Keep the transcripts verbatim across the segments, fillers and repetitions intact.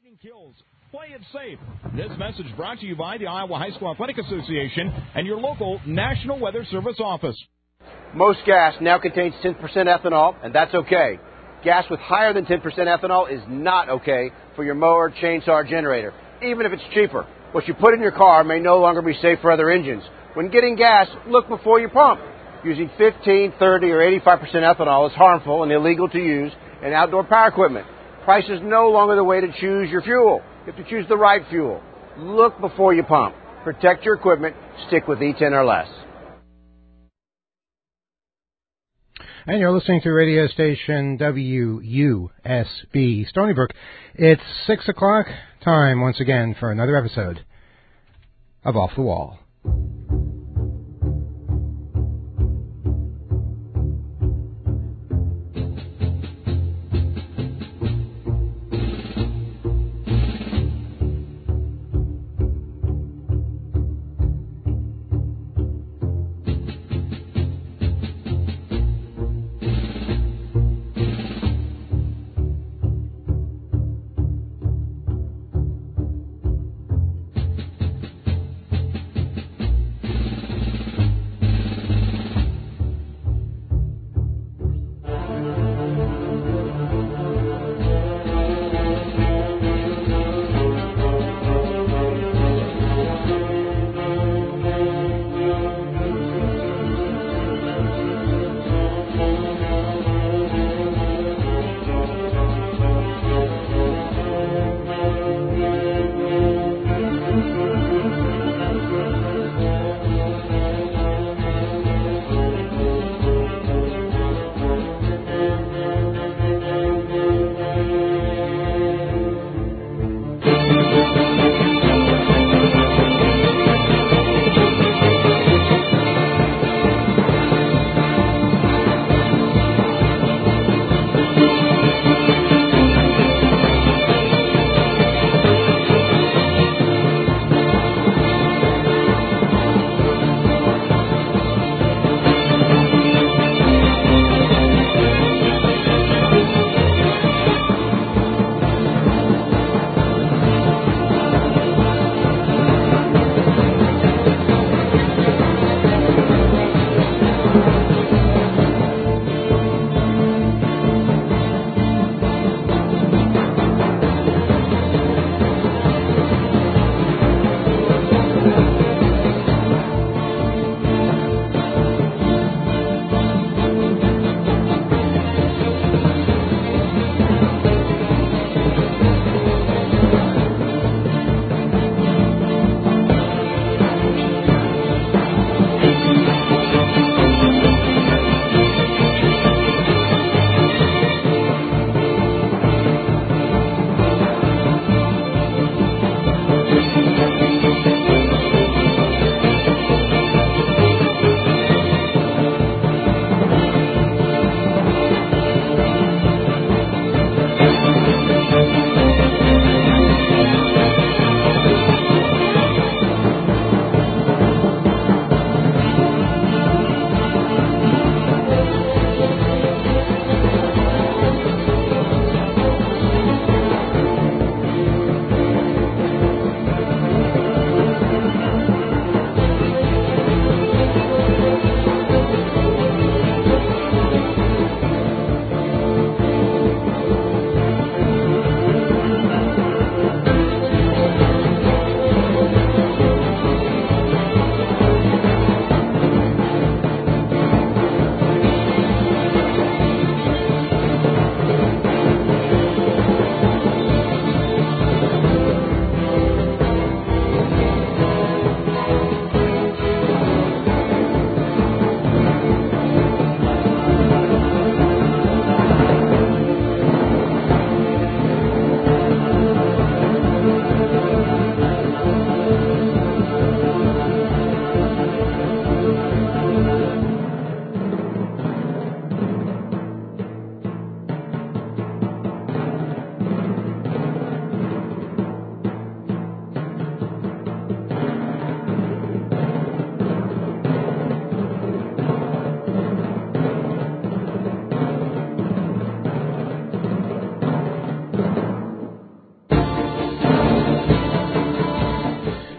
Kills. Play it safe. This message brought to you by the Iowa High School Athletic Association and your local National Weather Service office. Most gas now contains ten percent ethanol, and that's okay. Gas with higher than ten percent ethanol is not okay for your mower, chainsaw, or generator, even if it's cheaper. What you put in your car may no longer be safe for other engines. When getting gas, look before you pump. Using fifteen, thirty, or eighty-five percent ethanol is harmful and illegal to use in outdoor power equipment. Price is no longer the way to choose your fuel. You have to choose the right fuel. Look before you pump. Protect your equipment. Stick with E ten or less. And you're listening to radio station W U S B Stony Brook. It's six o'clock. Time once again for another episode of Off the Wall.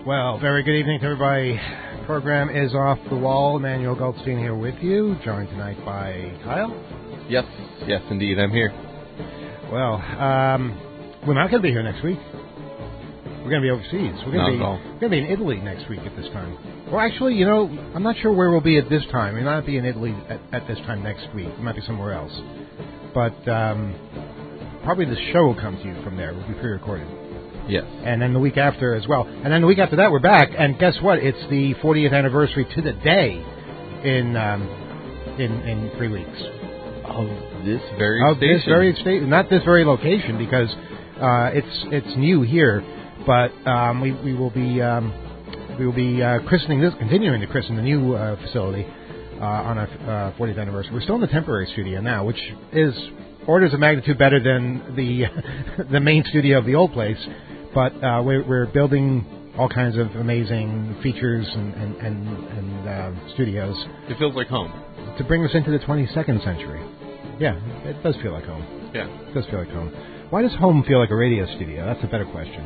Well, very good evening to everybody. Program is off the wall. Emmanuel Goldstein here with you, joined tonight by Kyle. Yes, yes, indeed, I'm here. Well, um, we're not going to be here next week. We're going to be overseas. We're going to be all. we're going to be in Italy next week at this time. Well, actually, you know, I'm not sure where we'll be at this time. We might not be in Italy at, at this time next week. We might be somewhere else. But um, probably the show will come to you from there. We'll be pre-recorded. Yes. And then the week after as well. And then the week after that, we're back. And guess what? It's the fortieth anniversary to the day in um, in in three weeks. Of this very of station. this very station, not this very location, because uh, it's it's new here. But um, we we will be um, we will be uh, christening this, continuing to christen the new uh, facility uh, on our uh, fortieth anniversary. We're still in the temporary studio now, which is orders of magnitude better than the the main studio of the old place. But uh, we're, we're building all kinds of amazing features and and and, and uh, studios. It feels like home. To bring us into the twenty-second century. Yeah, it does feel like home. Yeah. It does feel like home. Why does home feel like a radio studio? That's a better question.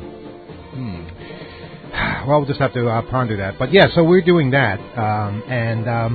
Hmm. Well, we'll just have to uh, ponder that. But yeah, so we're doing that. Um, and um,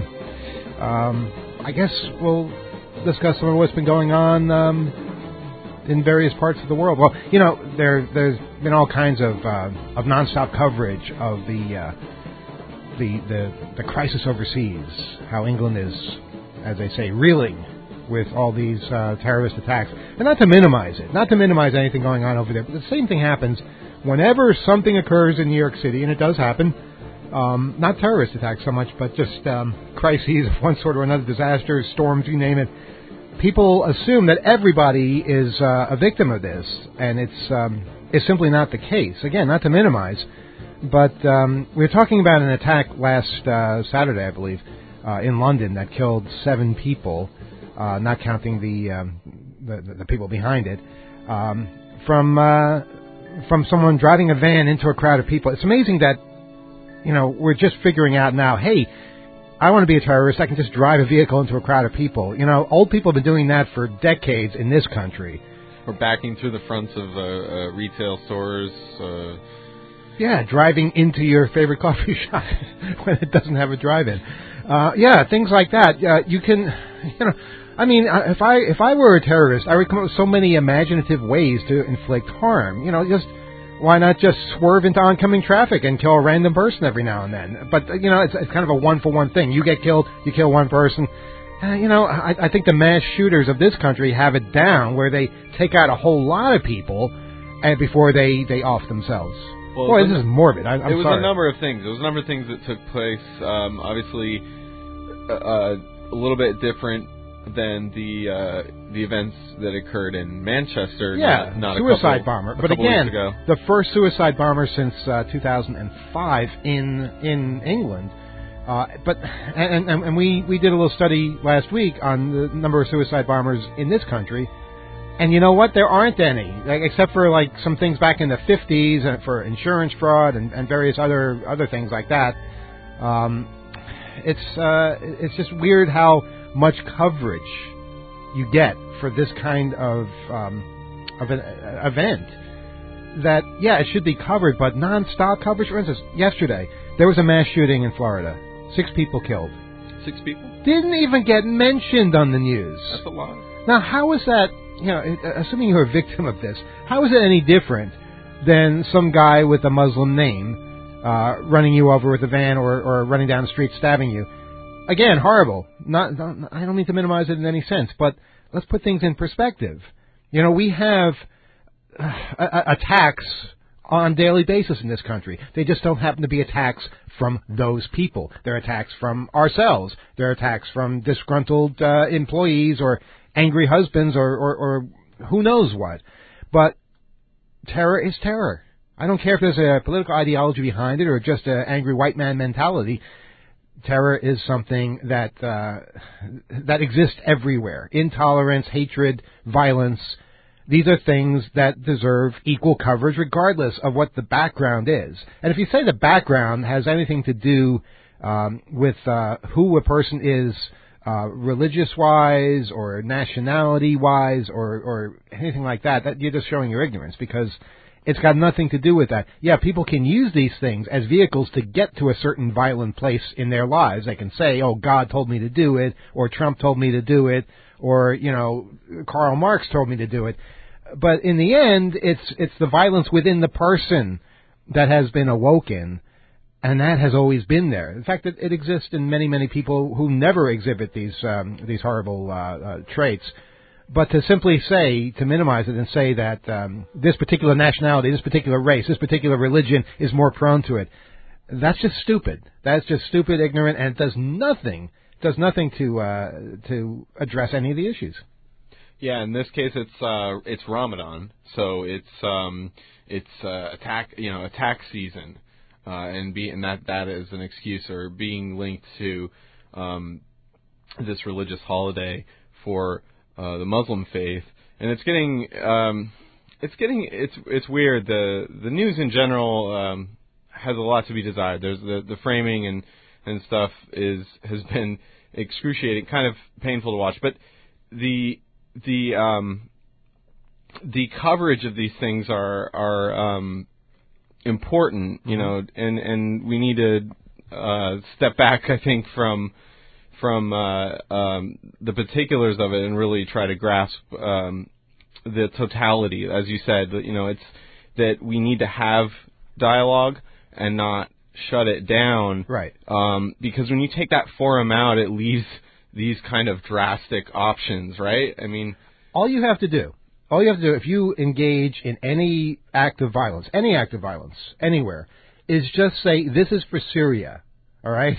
um, I guess we'll discuss some of what's been going on um, in various parts of the world. Well, you know, there, there's been all kinds of uh, of nonstop coverage of the, uh, the the the crisis overseas. How England is, as they say, reeling with all these uh, terrorist attacks. And not to minimize it, not to minimize anything going on over there, but the same thing happens whenever something occurs in New York City, and it does happen. Um, not terrorist attacks so much, but just um, crises of one sort or another, disasters, storms, you name it. People assume that everybody is uh, a victim of this, and it's um, it's simply not the case. Again, not to minimize, but um, we were talking about an attack last uh, Saturday, I believe, uh, in London that killed seven people, uh, not counting the, um, the the people behind it, um, from uh, from someone driving a van into a crowd of people. It's amazing that, you know, we're just figuring out now, hey, I want to be a terrorist. I can just drive a vehicle into a crowd of people. You know, old people have been doing that for decades in this country. Or backing through the fronts of uh, uh, retail stores. Uh... Yeah, driving into your favorite coffee shop when it doesn't have a drive-in. Uh, yeah, things like that. Uh, you can, you know, I mean, if I if I were a terrorist, I would come up with so many imaginative ways to inflict harm. You know, just. Why not just swerve into oncoming traffic and kill a random person every now and then? But, you know, it's, it's kind of a one-for-one thing. You get killed, you kill one person. Uh, you know, I, I think the mass shooters of this country have it down where they take out a whole lot of people and before they, they off themselves. Well, Boy, this is morbid. I, I'm it was sorry. a number of things. It was a number of things that took place. Um, obviously, uh, a little bit different than the uh, the events that occurred in Manchester. Yeah, not, not suicide a couple, bomber. A but couple again, weeks ago. the first suicide bomber since uh, two thousand five in in England. Uh, but and, and and we we did a little study last week on the number of suicide bombers in this country. And you know what? There aren't any, like, except for like some things back in the fifties and for insurance fraud and, and various other other things like that. Um, it's uh, it's just weird how much coverage you get for this kind of um, of an uh, event. That yeah, it should be covered, but non-stop coverage. For instance, yesterday there was a mass shooting in Florida, six people killed. Six people? Didn't even get mentioned on the news. That's a lot. Now, how is that? You know, assuming you're a victim of this, how is it any different than some guy with a Muslim name uh, running you over with a van or, or running down the street stabbing you? Again, horrible. Not, not, I don't mean to minimize it in any sense, but let's put things in perspective. You know, we have uh, attacks on a daily basis in this country. They just don't happen to be attacks from those people. They're attacks from ourselves. They're attacks from disgruntled uh, employees or angry husbands or, or, or who knows what. But terror is terror. I don't care if there's a political ideology behind it or just an angry white man mentality. Terror is something that uh, that exists everywhere. Intolerance, hatred, violence. These are things that deserve equal coverage regardless of what the background is. And if you say the background has anything to do um, with uh, who a person is uh, religious-wise or nationality-wise or, or anything like that, that, you're just showing your ignorance, because It's got nothing to do with that. Yeah, people can use these things as vehicles to get to a certain violent place in their lives. They can say, oh, God told me to do it, or Trump told me to do it, or, you know, Karl Marx told me to do it. But in the end, it's it's the violence within the person that has been awoken, and that has always been there. In fact, it, it exists in many, many people who never exhibit these um, these horrible uh, uh, traits. But to simply say, to minimize it and say that um, this particular nationality, this particular race, this particular religion is more prone to it, that's just stupid. That's just stupid, ignorant, and it does nothing, does nothing to uh, to address any of the issues. Yeah, in this case, it's uh, it's Ramadan, so it's um, it's uh, attack, you know, attack season, uh, and be and that that is an excuse or being linked to um, this religious holiday for Uh, the Muslim faith, and it's getting, um, it's getting, it's it's weird. The the news in general um, has a lot to be desired. There's the, the framing and, and stuff is has been excruciating, kind of painful to watch. But the the um, the coverage of these things are are um, important, you know, and and we need to uh, step back, I think, from. from uh, um, the particulars of it and really try to grasp um, the totality. As you said, you know, it's that we need to have dialogue and not shut it down. Right. Um, because when you take that forum out, it leaves these kind of drastic options, right? I mean... All you have to do, all you have to do if you engage in any act of violence, any act of violence, anywhere, is just say, this is for Syria, all right?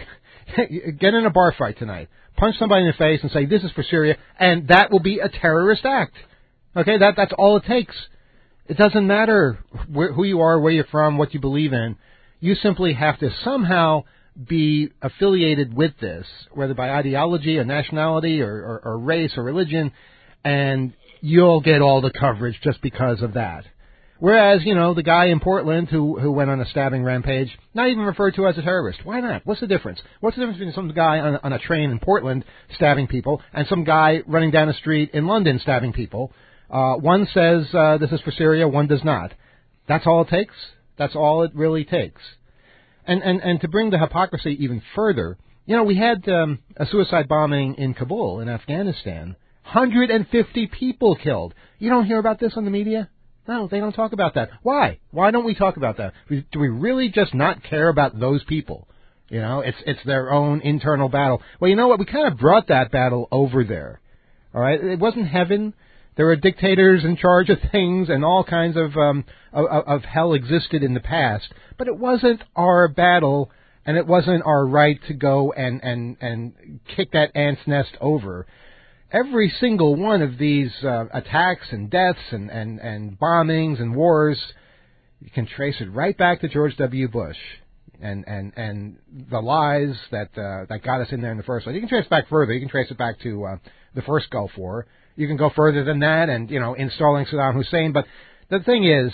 Get in a bar fight tonight. Punch somebody in the face and say, this is for Syria, and that will be a terrorist act. Okay, that that's all it takes. It doesn't matter where, who you are, where you're from, what you believe in. You simply have to somehow be affiliated with this, whether by ideology or nationality or, or, or race or religion, and you'll get all the coverage just because of that. Whereas, you know, the guy in Portland who who went on a stabbing rampage, not even referred to as a terrorist. Why not? What's the difference? What's the difference between some guy on, on a train in Portland stabbing people and some guy running down the street in London stabbing people? Uh, one says uh, this is for Syria, one does not. That's all it takes? That's all it really takes. And and, and to bring the hypocrisy even further, you know, we had um, a suicide bombing in Kabul in Afghanistan. one hundred fifty people killed. You don't hear about this on the media? No, they don't talk about that. Why? Why don't we talk about that? Do we really just not care about those people? You know, it's it's their own internal battle. Well, you know what? We kind of brought that battle over there. All right? It wasn't heaven. There were dictators in charge of things, and all kinds of um, of, of hell existed in the past. But it wasn't our battle, and it wasn't our right to go and, and, and kick that ant's nest over. Every single one of these uh, attacks and deaths and, and, and bombings and wars, you can trace it right back to George W. Bush and, and, and the lies that uh, that got us in there in the first place. You can trace it back further. You can trace it back to uh, the first Gulf War. You can go further than that and, you know, installing Saddam Hussein. But the thing is,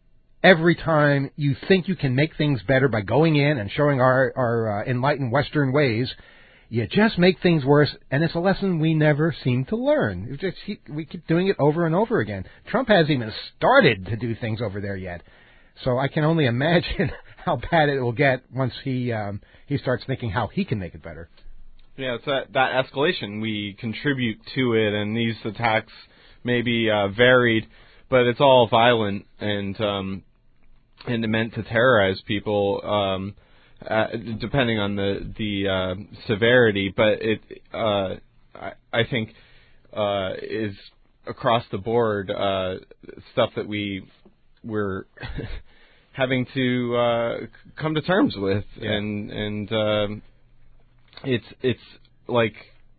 every time you think you can make things better by going in and showing our, our uh, enlightened Western ways, you just make things worse, and it's a lesson we never seem to learn. We just keep, we keep doing it over and over again. Trump hasn't even started to do things over there yet. So I can only imagine how bad it will get once he um, he starts thinking how he can make it better. Yeah, it's that, that escalation. We contribute to it, and these attacks may be uh, varied, but it's all violent and um, and meant to terrorize people. Um, Uh, depending on the the uh, severity, but it uh, I, I think uh, is across the board uh, stuff that we we're having to uh, come to terms with, yeah. and and um, it's it's like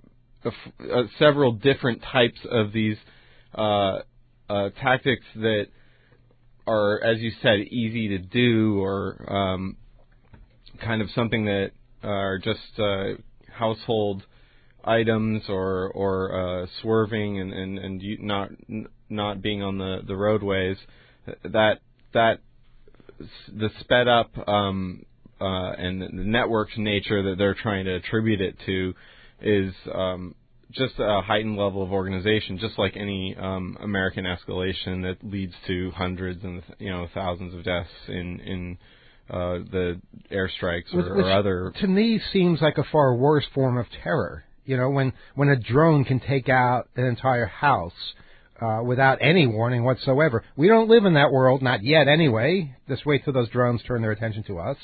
a f- uh, several different types of these uh, uh, tactics that are, as you said, easy to do or um, kind of something that are just uh, household items or or uh, swerving and and, and you not not being on the, the roadways. That that the sped up um, uh, and the networked nature that they're trying to attribute it to is um, just a heightened level of organization, just like any um, American escalation that leads to hundreds and you know thousands of deaths in in uh, the airstrikes or, Which, or other. To me, seems like a far worse form of terror. You know, when when a drone can take out an entire house uh, without any warning whatsoever. We don't live in that world, not yet, anyway. Just wait till those drones turn their attention to us.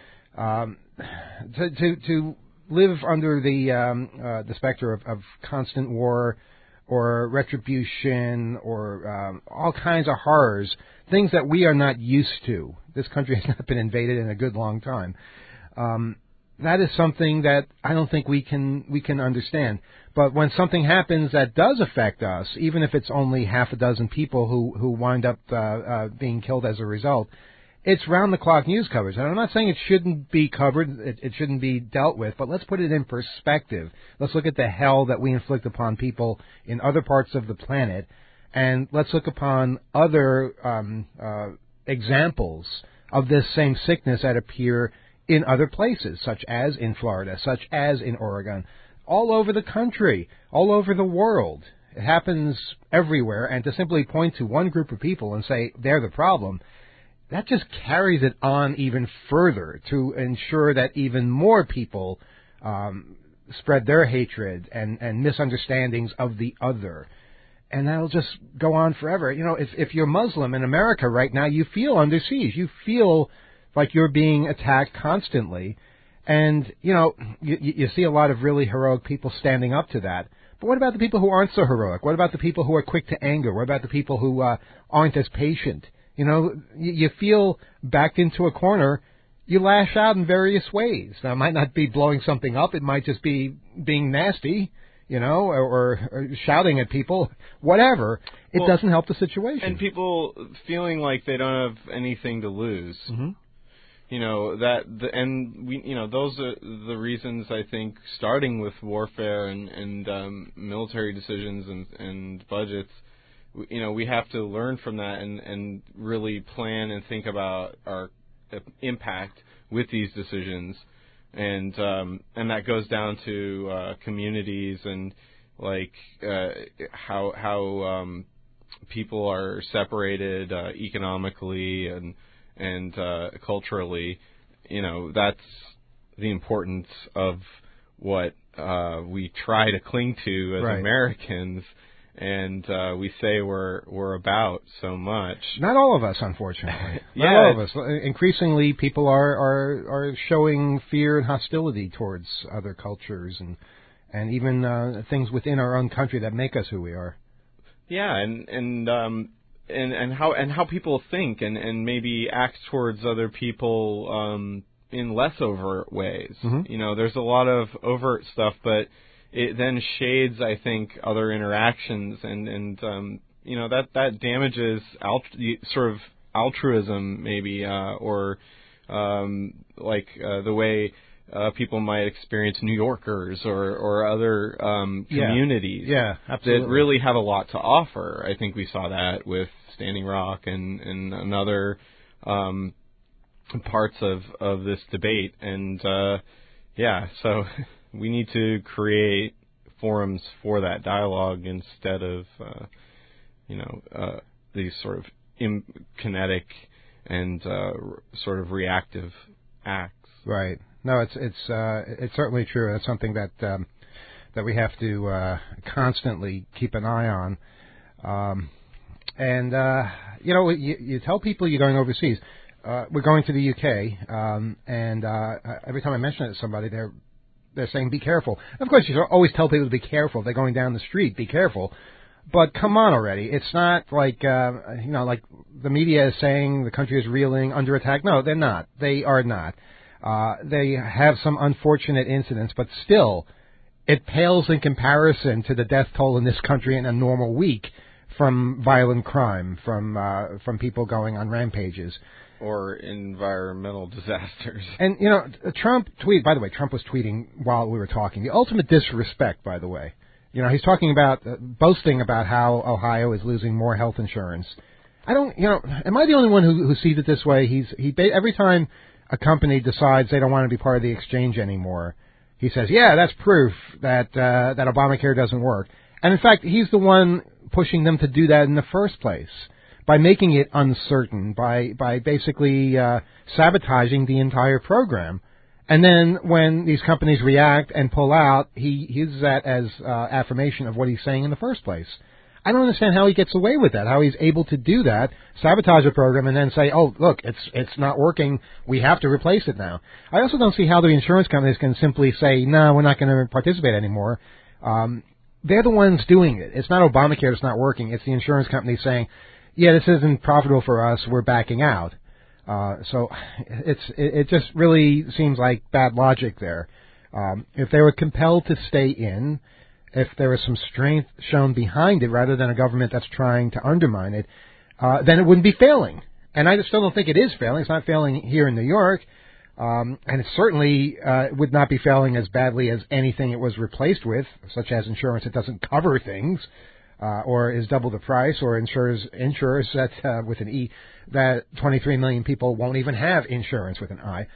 Um, to to to live under the um, uh, the specter of, of constant war or retribution or um, all kinds of horrors, things that we are not used to. This country has not been invaded in a good long time. Um, that is something that I don't think we can we can understand. But when something happens that does affect us, even if it's only half a dozen people who who wind up uh, uh, being killed as a result, it's round-the-clock news coverage. And I'm not saying it shouldn't be covered, it, it shouldn't be dealt with, but let's put it in perspective. Let's look at the hell that we inflict upon people in other parts of the planet, and let's look upon other um, uh, examples of this same sickness that appear in other places, such as in Florida, such as in Oregon, all over the country, all over the world. It happens everywhere, and to simply point to one group of people and say they're the problem, that just carries it on even further to ensure that even more people um, spread their hatred and, and misunderstandings of the other. And that'll just go on forever. You know, if, if you're Muslim in America right now, you feel under siege. You feel like you're being attacked constantly. And, you know, you, you see a lot of really heroic people standing up to that. But what about the people who aren't so heroic? What about the people who are quick to anger? What about the people who uh, aren't as patient? You know, you feel backed into a corner. You lash out in various ways. Now, it might not be blowing something up. It might just be being nasty, you know, or, or shouting at people, whatever. It well, doesn't help the situation. And people feeling like they don't have anything to lose. Mm-hmm. You know, that, the, and we, you know, those are the reasons, I think, starting with warfare and, and um, military decisions and, and budgets. You know, we have to learn from that and, and really plan and think about our impact with these decisions, and um, and that goes down to uh, communities and like uh, how how um, people are separated uh, economically and and uh, culturally. You know, that's the importance of what uh, we try to cling to as right. Americans. And uh, we say we're we're about so much. Not all of us, unfortunately. yeah, Not all of us. Increasingly, people are, are are showing fear and hostility towards other cultures and and even uh, things within our own country that make us who we are. Yeah, and and um and, and how and how people think and, and maybe act towards other people um, in less overt ways. Mm-hmm. You know, there's a lot of overt stuff, but it then shades, I think, other interactions, and and um, you know that that damages alt- sort of altruism, maybe, uh, or um, like uh, the way uh, people might experience New Yorkers or or other um, communities, yeah, yeah, absolutely, that really have a lot to offer. I think we saw that with Standing Rock and and another um, parts of of this debate, and uh, yeah, so. We need to create forums for that dialogue instead of, uh, you know, uh, these sort of im- kinetic and uh, r- sort of reactive acts. Right. No, it's it's uh, it's certainly true. That's something that um, that we have to uh, constantly keep an eye on. Um, and uh, you know, you, you tell people you're going overseas. Uh, we're going to the U K, um, and uh, every time I mention it to somebody, they're They're saying, be careful. Of course, you always tell people to be careful. They're going down the street, be careful. But come on already. It's not like, uh, you know, like the media is saying the country is reeling, under attack. No, they're not. They are not. Uh, they have some unfortunate incidents, but still, it pales in comparison to the death toll in this country in a normal week from violent crime, from uh, from people going on rampages. Or environmental disasters. And, you know, Trump tweet, by the way, Trump was tweeting while we were talking. The ultimate disrespect, by the way. You know, he's talking about, uh, boasting about how Ohio is losing more health insurance. I don't, you know, am I the only one who, who sees it this way? He's, he, every time a company decides they don't want to be part of the exchange anymore, he says, yeah, that's proof that uh, that Obamacare doesn't work. And in fact, he's the one pushing them to do that in the first place by making it uncertain, by by basically uh, sabotaging the entire program. And then when these companies react and pull out, he uses that as uh, affirmation of what he's saying in the first place. I don't understand how he gets away with that, how he's able to do that, sabotage a program, and then say, oh, look, it's it's not working, we have to replace it now. I also don't see how the insurance companies can simply say, no, we're not going to participate anymore. Um, they're the ones doing it. It's not Obamacare that's not working. It's the insurance company saying, yeah, this isn't profitable for us, we're backing out. Uh, so it's it, it just really seems like bad logic there. Um, if they were compelled to stay in, if there was some strength shown behind it rather than a government that's trying to undermine it, uh, then it wouldn't be failing. And I still don't think it is failing. It's not failing here in New York. Um, and it certainly uh, would not be failing as badly as anything it was replaced with, such as insurance that doesn't cover things, uh, or is double the price, or insures insurers that uh, with an E that twenty-three million people won't even have insurance with an I.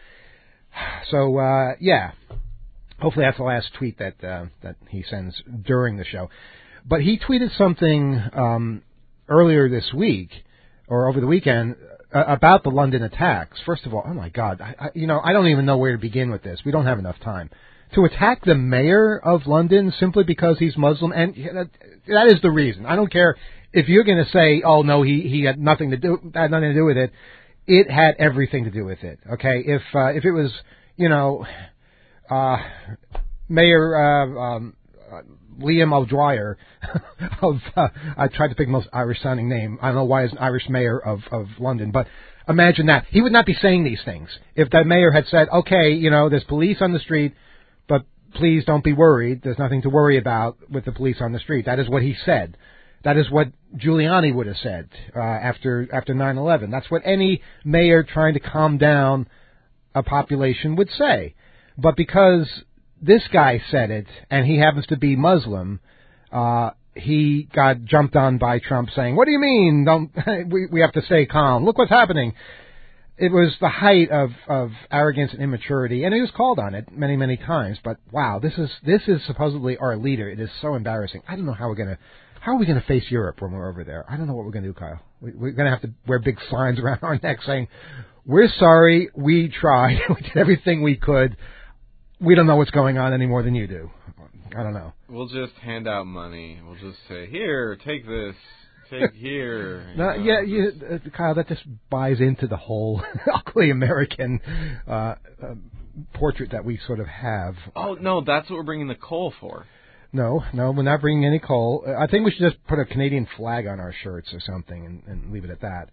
So uh, yeah. Hopefully that's the last tweet that uh, that he sends during the show. But he tweeted something um, earlier this week or over the weekend uh, about the London attacks. First of all, oh my God, I, I, you know I don't even know where to begin with this. We don't have enough time to attack the mayor of London simply because he's Muslim, and that, that is the reason. I don't care if you're going to say, oh no, he he had nothing to do had nothing to do with it. It had everything to do with it. Okay, if uh, if it was you know. Uh, Mayor uh, um, uh, Liam O'Dwyer of uh, I tried to pick the most Irish-sounding name. I don't know why he's an Irish mayor of, of London, but imagine that. He would not be saying these things if that mayor had said, okay, you know, there's police on the street, but please don't be worried. There's nothing to worry about with the police on the street. That is what he said. That is what Giuliani would have said uh, after after nine eleven. That's what any mayor trying to calm down a population would say. But because this guy said it, and he happens to be Muslim, uh, he got jumped on by Trump saying, what do you mean? Don't we, we have to stay calm. Look what's happening. It was the height of, of arrogance and immaturity, and he was called on it many, many times. But wow, this is this is supposedly our leader. It is so embarrassing. I don't know how we're gonna how are we gonna face Europe when we're over there. I don't know what we're gonna do, Kyle. We, we're gonna have to wear big signs around our neck saying, we're sorry, we tried, we did everything we could. We don't know what's going on any more than you do. I don't know. We'll just hand out money. We'll just say, here, take this, take here. no, know, yeah, you, uh, Kyle, that just buys into the whole ugly American uh, uh, portrait that we sort of have. Oh, no, that's what we're bringing the coal for. No, no, we're not bringing any coal. I think we should just put a Canadian flag on our shirts or something and, and leave it at that.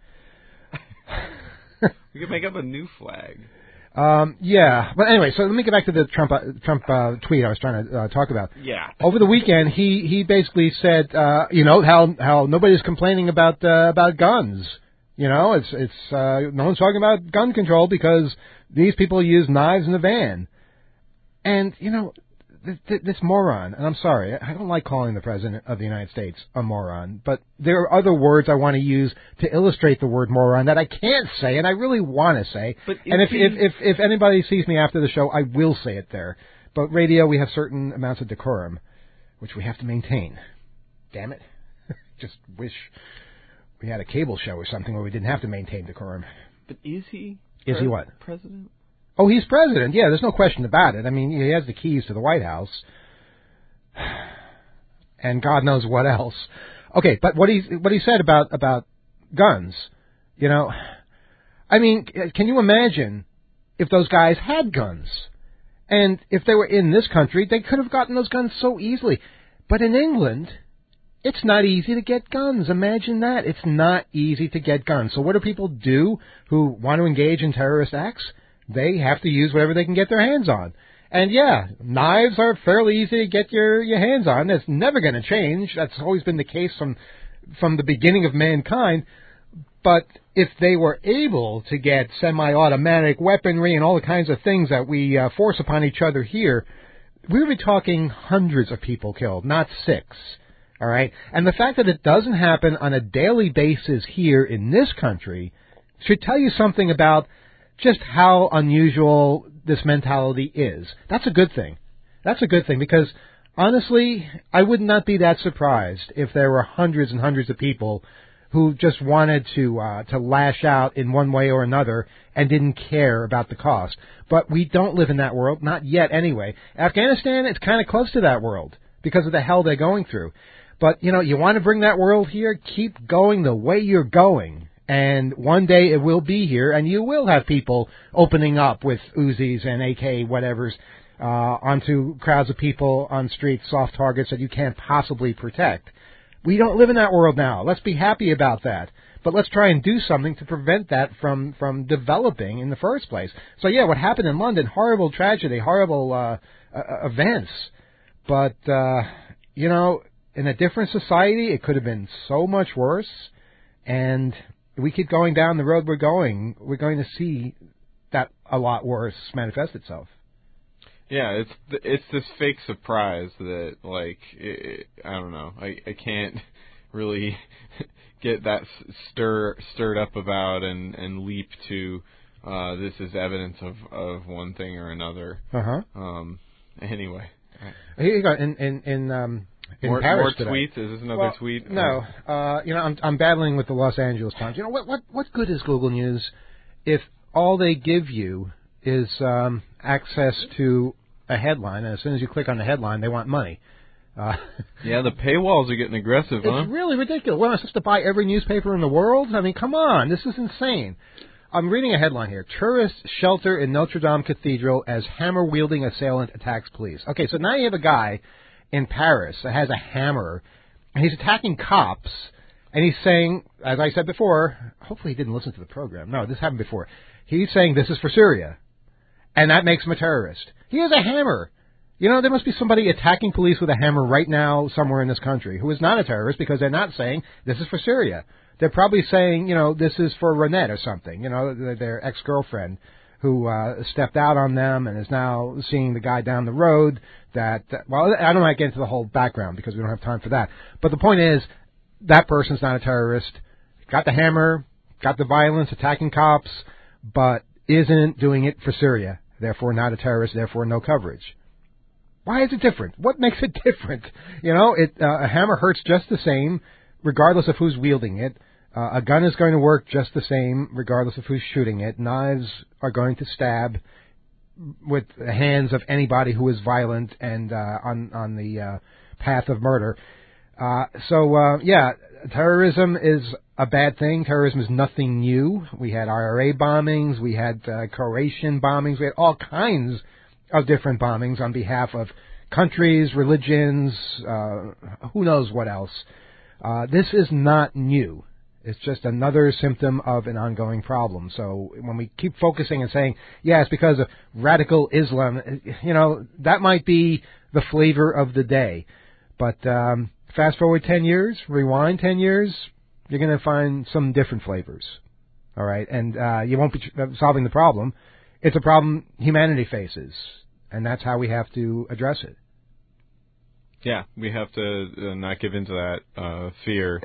We could make up a new flag. Um, yeah, but anyway, so let me get back to the Trump uh, Trump uh, tweet I was trying to uh, talk about. Yeah. Over the weekend, he, he basically said, uh, you know, how how nobody's complaining about uh, about guns. You know, it's it's uh, no one's talking about gun control because these people use knives in the van. And you know, this, this moron, and I'm sorry, I don't like calling the President of the United States a moron, but there are other words I want to use to illustrate the word moron that I can't say, and I really want to say. But and if, he... if, if, if anybody sees me after the show, I will say it there. But radio, we have certain amounts of decorum, which we have to maintain. Damn it. Just wish we had a cable show or something where we didn't have to maintain decorum. But is he? Is he what? President? Oh, he's president. Yeah, there's no question about it. I mean, he has the keys to the White House. And God knows what else. Okay, but what he what he said about, about guns, you know, I mean, can you imagine if those guys had guns? And if they were in this country, they could have gotten those guns so easily. But in England, it's not easy to get guns. Imagine that. It's not easy to get guns. So what do people do who want to engage in terrorist acts? They have to use whatever they can get their hands on. And yeah, knives are fairly easy to get your, your hands on. That's never going to change. That's always been the case from from the beginning of mankind. But if they were able to get semi-automatic weaponry and all the kinds of things that we uh, force upon each other here, we would be talking hundreds of people killed, not six. All right? And the fact that it doesn't happen on a daily basis here in this country should tell you something about just how unusual this mentality is. That's a good thing. That's a good thing because, honestly, I would not be that surprised if there were hundreds and hundreds of people who just wanted to uh, to lash out in one way or another and didn't care about the cost. But we don't live in that world, not yet anyway. Afghanistan, it's kind of close to that world because of the hell they're going through. But, you know, you want to bring that world here, keep going the way you're going. And one day it will be here, and you will have people opening up with Uzis and A K whatevers uh, onto crowds of people on streets, soft targets that you can't possibly protect. We don't live in that world now. Let's be happy about that. But let's try and do something to prevent that from, from developing in the first place. So, yeah, what happened in London, horrible tragedy, horrible uh, uh, events. But, uh, you know, in a different society, it could have been so much worse. And we keep going down the road we're going, we're going to see that a lot worse manifest itself. Yeah, it's it's this fake surprise that, like, it, I don't know, I, I can't really get that stir stirred up about and, and leap to uh, this is evidence of, of one thing or another. Uh-huh. Um, anyway. Here you go, in, in, in um... In more, Paris more today. tweets? Is this another well, tweet? No. Uh, you know, I'm I'm battling with the Los Angeles Times. You know, what what what good is Google News if all they give you is um, access to a headline, and as soon as you click on the headline, they want money. Uh, yeah, the paywalls are getting aggressive, it's huh? It's really ridiculous. What, am I supposed to buy every newspaper in the world? I mean, come on. This is insane. I'm reading a headline here. Tourists shelter in Notre Dame Cathedral as hammer-wielding assailant attacks police. Okay, so now you have a guy in Paris that has a hammer, and he's attacking cops, and he's saying, as I said before, hopefully he didn't listen to the program. No, this happened before. He's saying this is for Syria, and that makes him a terrorist. He has a hammer. You know, there must be somebody attacking police with a hammer right now somewhere in this country who is not a terrorist because they're not saying this is for Syria. They're probably saying, you know, this is for Renette or something, you know, their ex-girlfriend who uh, stepped out on them and is now seeing the guy down the road that, well, I don't want to get into the whole background because we don't have time for that. But the point is, that person's not a terrorist, got the hammer, got the violence, attacking cops, but isn't doing it for Syria, therefore not a terrorist, therefore no coverage. Why is it different? What makes it different? You know, it, uh, a hammer hurts just the same, regardless of who's wielding it. Uh, a gun is going to work just the same, regardless of who's shooting it. Knives are going to stab with the hands of anybody who is violent and uh, on on the uh, path of murder. Uh, so, uh, yeah, terrorism is a bad thing. Terrorism is nothing new. We had I R A bombings. We had uh, Croatian bombings. We had all kinds of different bombings on behalf of countries, religions, uh, who knows what else. Uh, this is not new. It's just another symptom of an ongoing problem. So when we keep focusing and saying, yeah, it's because of radical Islam, you know, that might be the flavor of the day. But um, fast forward ten years, rewind ten years, you're going to find some different flavors. All right? And uh, you won't be solving the problem. It's a problem humanity faces, and that's how we have to address it. Yeah, we have to uh, not give into that uh, fear.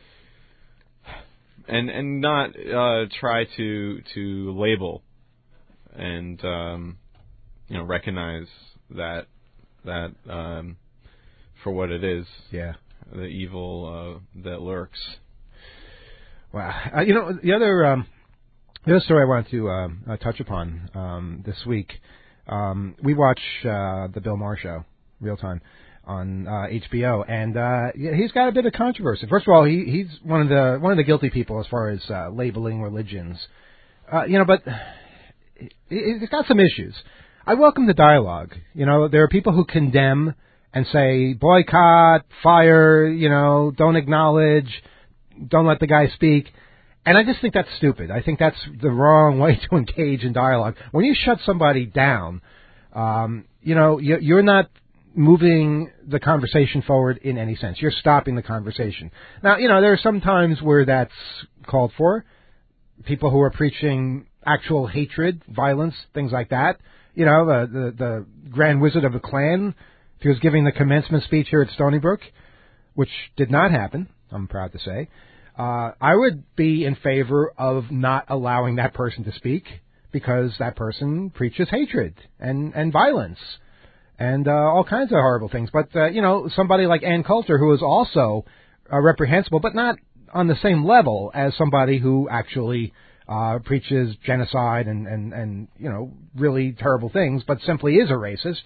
And and not uh, try to to label and um, you know recognize that that um, for what it is. Yeah, the evil uh, that lurks. Wow, uh, you know the other um, the other story I wanted to um, uh, touch upon um, this week. Um, we watch uh, the Bill Maher Show, real time, on uh, H B O, and uh, he's got a bit of controversy. First of all, he, he's one of the one of the guilty people as far as uh, labeling religions, uh, you know. But he, he's got some issues. I welcome the dialogue. You know, there are people who condemn and say boycott, fire, you know, don't acknowledge, don't let the guy speak. And I just think that's stupid. I think that's the wrong way to engage in dialogue. When you shut somebody down, um, you know, you, you're not moving the conversation forward in any sense. You're stopping the conversation. Now, you know, there are some times where that's called for. People who are preaching actual hatred, violence, things like that. You know, the, the, the Grand Wizard of the Klan, if he was giving the commencement speech here at Stony Brook, which did not happen, I'm proud to say, uh, I would be in favor of not allowing that person to speak because that person preaches hatred and, and violence. and uh, all kinds of horrible things. But, uh, you know, somebody like Ann Coulter, who is also uh, reprehensible, but not on the same level as somebody who actually uh, preaches genocide and, and, and, you know, really terrible things, but simply is a racist.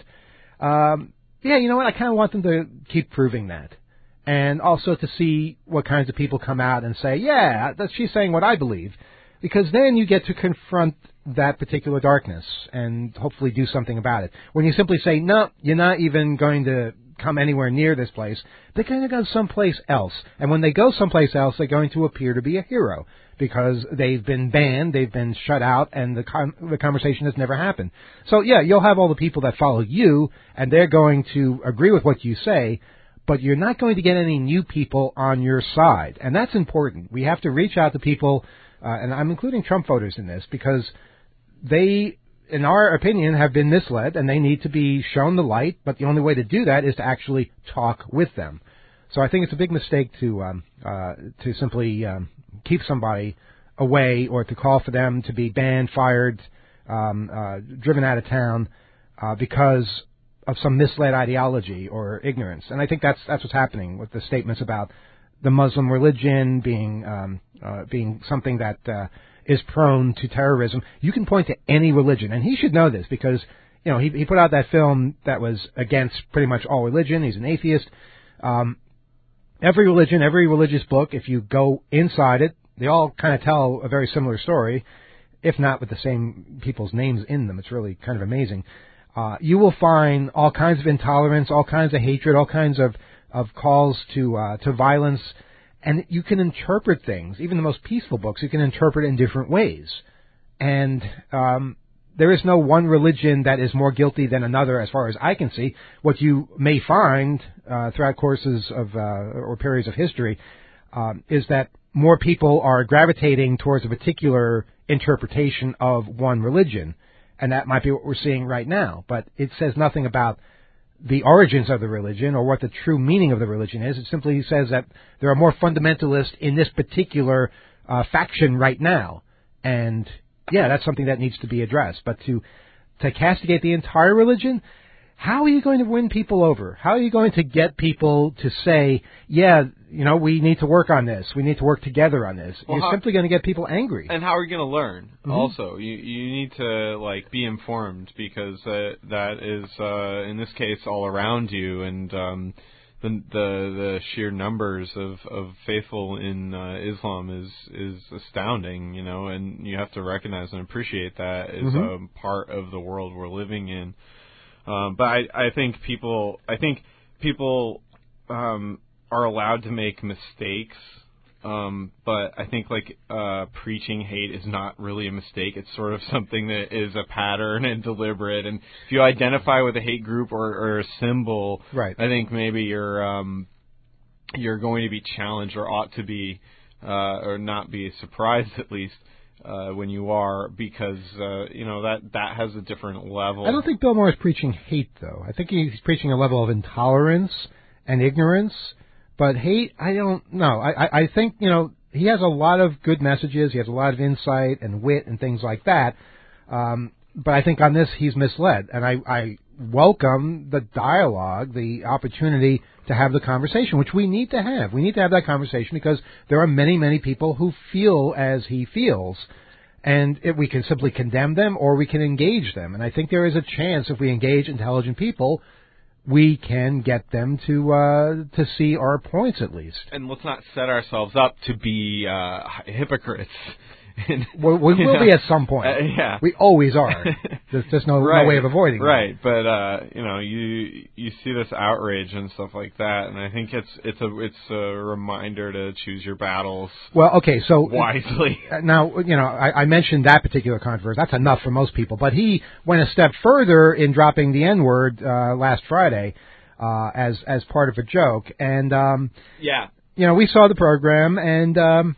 Um, yeah, you know what? I kind of want them to keep proving that. And also to see what kinds of people come out and say, yeah, that she's saying what I believe. Because then you get to confront that particular darkness and hopefully do something about it. When you simply say, no, you're not even going to come anywhere near this place, they're going to go someplace else. And when they go someplace else, they're going to appear to be a hero because they've been banned, they've been shut out, and the con- the conversation has never happened. So, yeah, you'll have all the people that follow you, and they're going to agree with what you say, but you're not going to get any new people on your side. And that's important. We have to reach out to people, uh, and I'm including Trump voters in this, because they, in our opinion, have been misled, and they need to be shown the light, but the only way to do that is to actually talk with them. So I think it's a big mistake to um, uh, to simply um, keep somebody away or to call for them to be banned, fired, um, uh, driven out of town uh, because of some misled ideology or ignorance. And I think that's that's what's happening with the statements about the Muslim religion being um, uh, being something that uh, is prone to terrorism. You can point to any religion, and he should know this because, you know, he, he put out that film that was against pretty much all religion. He's an atheist. Um, every religion, every religious book, if you go inside it, they all kind of tell a very similar story, if not with the same people's names in them. It's really kind of amazing. Uh, you will find all kinds of intolerance, all kinds of hatred, all kinds of, of calls to uh, to violence. And you can interpret things, even the most peaceful books, you can interpret in different ways. And um, there is no one religion that is more guilty than another as far as I can see. What you may find uh, throughout courses of uh, or periods of history um, is that more people are gravitating towards a particular interpretation of one religion. And that might be what we're seeing right now. But it says nothing about the origins of the religion or what the true meaning of the religion is. It simply says that there are more fundamentalists in this particular uh, faction right now. And, yeah, that's something that needs to be addressed. But to to castigate the entire religion, how are you going to win people over? How are you going to get people to say, yeah, you know, we need to work on this. We need to work together on this. Well, You're how, simply going to get people angry. And how are you going to learn? Mm-hmm. Also, you you need to like be informed because uh, that is uh, in this case all around you, and um, the the the sheer numbers of, of faithful in uh, Islam is is astounding, you know, and you have to recognize and appreciate that as mm-hmm. a part of the world we're living in. Um, but I, I think people, I think people um, are allowed to make mistakes. Um, but I think like uh, preaching hate is not really a mistake. It's sort of something that is a pattern and deliberate. And if you identify with a hate group or, or a symbol, right. I think maybe you're um, you're going to be challenged or ought to be uh, or not be surprised at least. Uh, when you are, because, uh, you know, that, that has a different level. I don't think Bill Maher is preaching hate, though. I think he's preaching a level of intolerance and ignorance. But hate, I don't know. I, I, I think, you know, he has a lot of good messages. He has a lot of insight and wit and things like that. Um, but I think on this, he's misled. And I, I welcome the dialogue, the opportunity to have the conversation, which we need to have. We need to have that conversation because there are many, many people who feel as he feels. And it, we can simply condemn them or we can engage them. And I think there is a chance if we engage intelligent people, we can get them to uh, to see our points at least. And let's not set ourselves up to be uh, hypocrites. And, well, we will know, be at some point. Uh, yeah, we always are. There's just no, right. no way of avoiding it. Right, but uh, you know, you you see this outrage and stuff like that, and I think it's it's a it's a reminder to choose your battles. Well, okay, so wisely. Now, you know, I, I mentioned that particular controversy. That's enough for most people. But he went a step further in dropping the N-word uh, last Friday uh, as as part of a joke, and um, yeah, you know, we saw the program and. Um,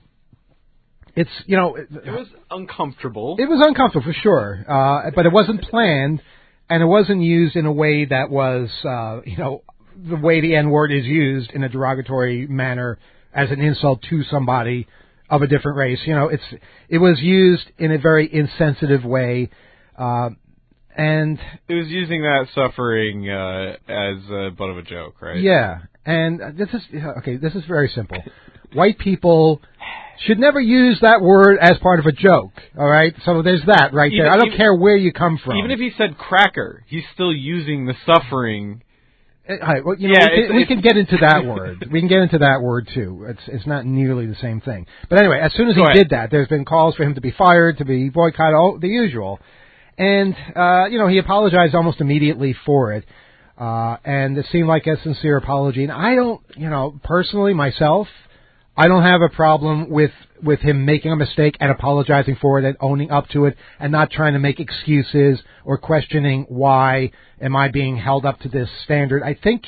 It's, you know... It was uncomfortable. It was uncomfortable, for sure. Uh, but it wasn't planned, and it wasn't used in a way that was, uh, you know, the way the N-word is used in a derogatory manner as an insult to somebody of a different race. You know, it's it was used in a very insensitive way. Uh, And it was using that suffering uh, as a butt of a joke, right? Yeah, and this is okay. This is very simple. White people should never use that word as part of a joke. All right, so there's that right even, there. I don't even, care where you come from. Even if he said cracker, he's still using the suffering. All right, well, you know, yeah, we, it's, can, we it's, can get into that word. We can get into that word too. It's it's not nearly the same thing. But anyway, as soon as he ahead. did that, there's been calls for him to be fired, to be boycotted, all the usual. And, uh, you know, he apologized almost immediately for it. Uh, and it seemed like a sincere apology. And I don't, you know, personally, myself, I don't have a problem with, with him making a mistake and apologizing for it and owning up to it and not trying to make excuses or questioning why am I being held up to this standard. I think,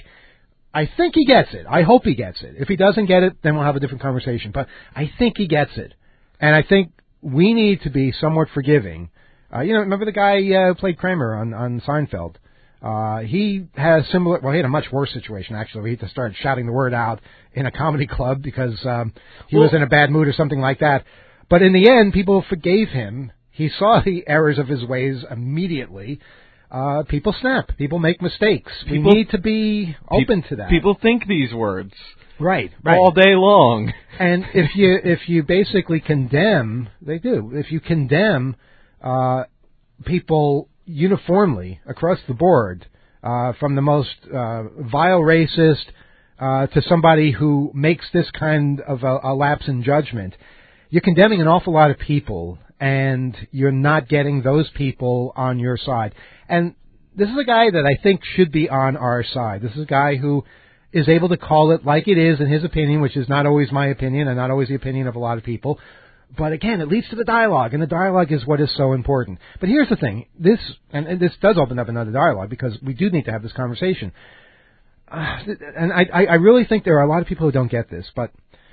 I think he gets it. I hope he gets it. If he doesn't get it, then we'll have a different conversation. But I think he gets it. And I think we need to be somewhat forgiving. Uh, you know, remember the guy uh, who played Kramer on, on Seinfeld? Uh, he has similar, well, he had a much worse situation, actually. He had to start shouting the word out in a comedy club because um, he well, was in a bad mood or something like that. But in the end, people forgave him. He saw the errors of his ways immediately. Uh, people snap. People make mistakes. People, we need to be open pe- to that. People think these words. Right, right. All day long. And if you if you basically condemn, they do, if you condemn Uh, people uniformly across the board, uh, from the most uh, vile racist uh, to somebody who makes this kind of a, a lapse in judgment, you're condemning an awful lot of people, and you're not getting those people on your side. And this is a guy that I think should be on our side. This is a guy who is able to call it like it is in his opinion, which is not always my opinion and not always the opinion of a lot of people. But again, it leads to the dialogue, and the dialogue is what is so important. But here's the thing. This, and, and this does open up another dialogue, because we do need to have this conversation. Uh, and I, I really think there are a lot of people who don't get this, but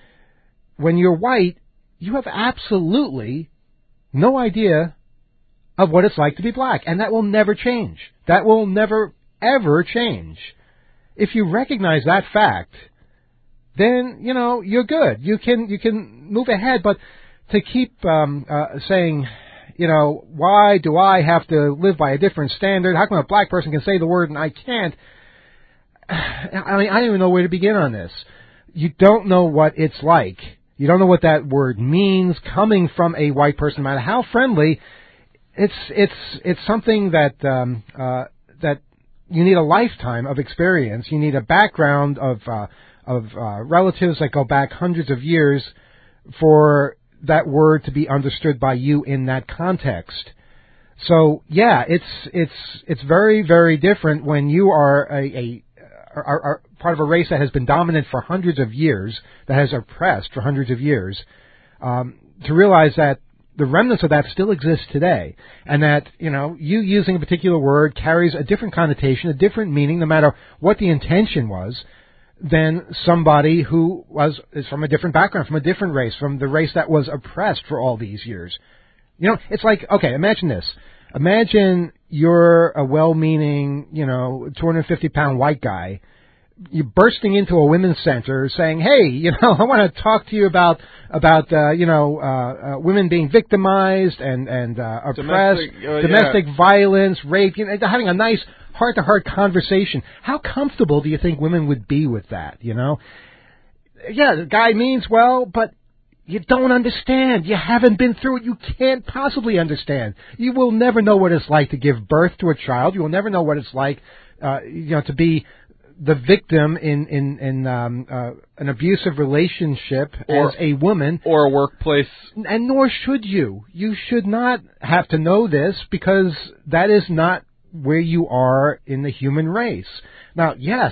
when you're white, you have absolutely no idea of what it's like to be black, and that will never change. That will never, ever change. If you recognize that fact, then, you know, you're good. You can, you can move ahead, but to keep um, uh, saying, you know, why do I have to live by a different standard? How come a black person can say the word and I can't? I mean, I don't even know where to begin on this. You don't know what it's like. You don't know what that word means coming from a white person, no matter how friendly. It's it's it's something that um, uh, that you need a lifetime of experience. You need a background of uh, of uh, relatives that go back hundreds of years for that word to be understood by you in that context. So yeah, it's it's it's very very different when you are a, a are, are part of a race that has been dominant for hundreds of years, that has oppressed for hundreds of years, um, to realize that the remnants of that still exist today, and that, you know, you using a particular word carries a different connotation, a different meaning, no matter what the intention was, than somebody who was is from a different background, from a different race, from the race that was oppressed for all these years. You know, it's like, okay, imagine this. Imagine you're a well-meaning, you know, two hundred fifty pound white guy. You're bursting into a women's center saying, hey, you know, I want to talk to you about, about uh, you know, uh, uh, women being victimized and, and uh, oppressed, domestic, uh, domestic yeah. violence, rape, you know, having a nice heart-to-heart conversation. How comfortable do you think women would be with that, you know? Yeah, the guy means well, but you don't understand. You haven't been through it. You can't possibly understand. You will never know what it's like to give birth to a child. You will never know what it's like, uh, you know, to be the victim in in, in um, uh, an abusive relationship or, as a woman. Or a workplace. And nor should you. You should not have to know this, because that is not where you are in the human race. Now, yes,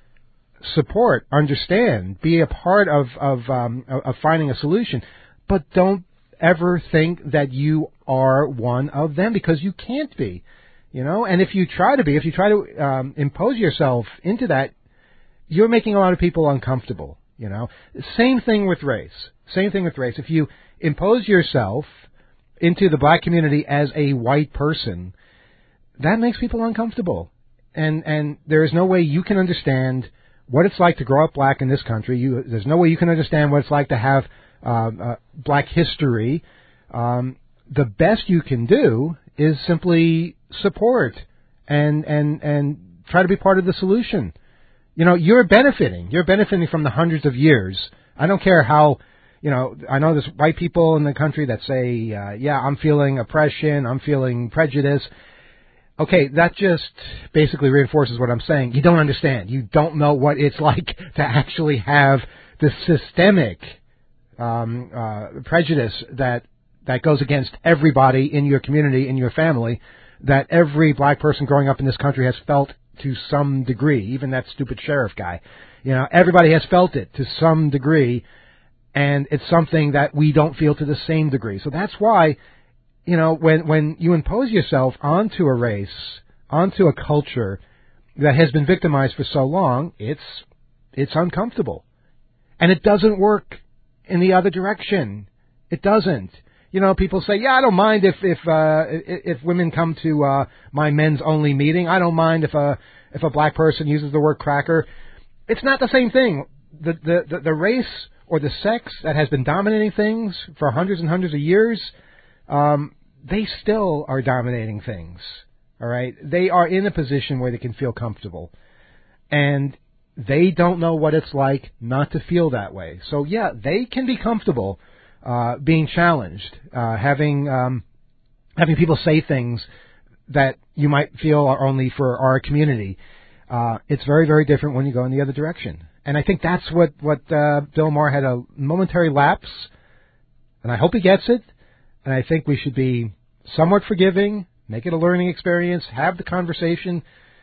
support, understand, be a part of of, um, of finding a solution, but don't ever think that you are one of them, because you can't be. You know, and if you try to be, if you try to um, impose yourself into that, you're making a lot of people uncomfortable. You know, same thing with race. Same thing with race. If you impose yourself into the black community as a white person, that makes people uncomfortable. And and there is no way you can understand what it's like to grow up black in this country. You, there's no way you can understand what it's like to have um, uh, black history. Um, the best you can do is simply support and and and try to be part of the solution. You know, you're benefiting. You're benefiting from the hundreds of years. I don't care how, you know, I know there's white people in the country that say, uh, yeah, I'm feeling oppression, I'm feeling prejudice. Okay, that just basically reinforces what I'm saying. You don't understand. You don't know what it's like to actually have the systemic um, uh, prejudice that that goes against everybody in your community, in your family, that every black person growing up in this country has felt to some degree, even that stupid sheriff guy. You know, everybody has felt it to some degree, and it's something that we don't feel to the same degree. So that's why, you know, when, when you impose yourself onto a race, onto a culture that has been victimized for so long, it's it's uncomfortable. And it doesn't work in the other direction. It doesn't. You know, people say, yeah, I don't mind if if uh, if women come to uh, my men's only meeting. I don't mind if a if a black person uses the word cracker. It's not the same thing. The the the, the race or the sex that has been dominating things for hundreds and hundreds of years, um, they still are dominating things. All right, they are in a position where they can feel comfortable, and they don't know what it's like not to feel that way. So yeah, they can be comfortable. Uh, being challenged, uh, having um, having people say things that you might feel are only for our community. Uh, it's very, very different when you go in the other direction. And I think that's what, what uh, Bill Maher had a momentary lapse, and I hope he gets it. And I think we should be somewhat forgiving, make it a learning experience, have the conversation,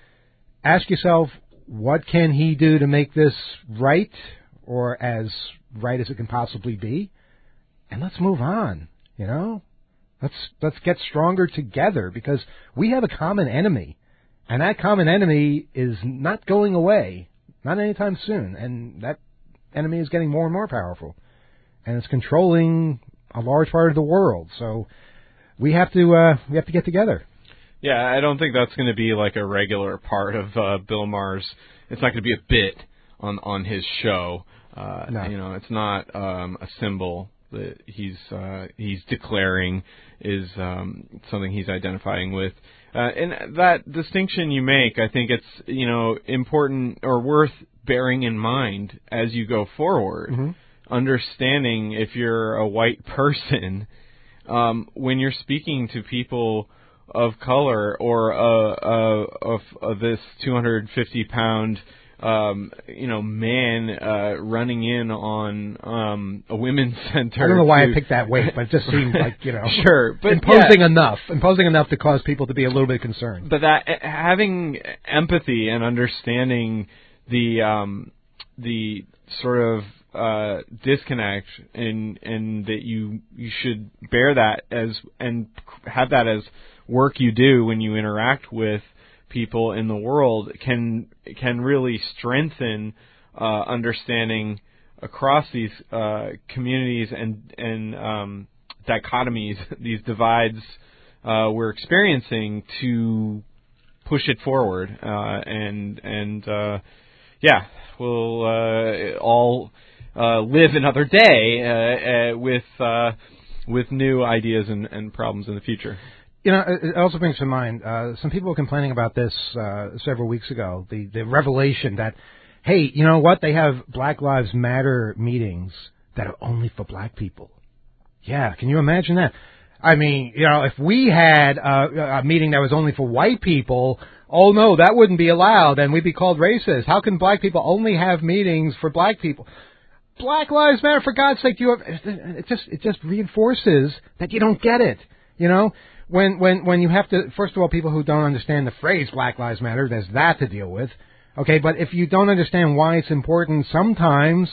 ask yourself, what can he do to make this right, or as right as it can possibly be? And let's move on, you know. Let's let's get stronger together, because we have a common enemy, and that common enemy is not going away, not anytime soon. And that enemy is getting more and more powerful, and it's controlling a large part of the world. So we have to uh, we have to get together. Yeah, I don't think that's going to be like a regular part of uh, Bill Maher's. It's not going to be a bit on on his show. Uh, no. You know, it's not um, a symbol that he's uh, he's declaring is um, something he's identifying with. Uh, and that distinction you make, I think it's, you know, important or worth bearing in mind as you go forward. Mm-hmm. Understanding if you're a white person, um, when you're speaking to people of color or uh, uh, of, of this two hundred fifty pound Um, you know, man uh, running in on um, a women's center. I don't know why to, I picked that weight, but it just seemed like, you know, sure, but imposing yeah. enough, imposing enough to cause people to be a little bit concerned. But that having empathy and understanding the um, the sort of uh, disconnect, and and that you you should bear that as and have that as work you do when you interact with people in the world can can really strengthen uh, understanding across these uh, communities and and um, dichotomies, these divides uh, we're experiencing, to push it forward. Uh, and and uh, yeah, we'll uh, all uh, live another day uh, uh, with uh, with new ideas and, and problems in the future. You know, it also brings to mind, uh, some people were complaining about this uh, several weeks ago, the, the revelation that, hey, you know what, they have Black Lives Matter meetings that are only for black people. Yeah, can you imagine that? I mean, you know, if we had a, a meeting that was only for white people, oh no, that wouldn't be allowed, and we'd be called racist. How can black people only have meetings for black people? Black Lives Matter, for God's sake, you have, it just it just reinforces that you don't get it, you know? When when when you have to, first of all, people who don't understand the phrase Black Lives Matter, there's that to deal with. Okay, but if you don't understand why it's important sometimes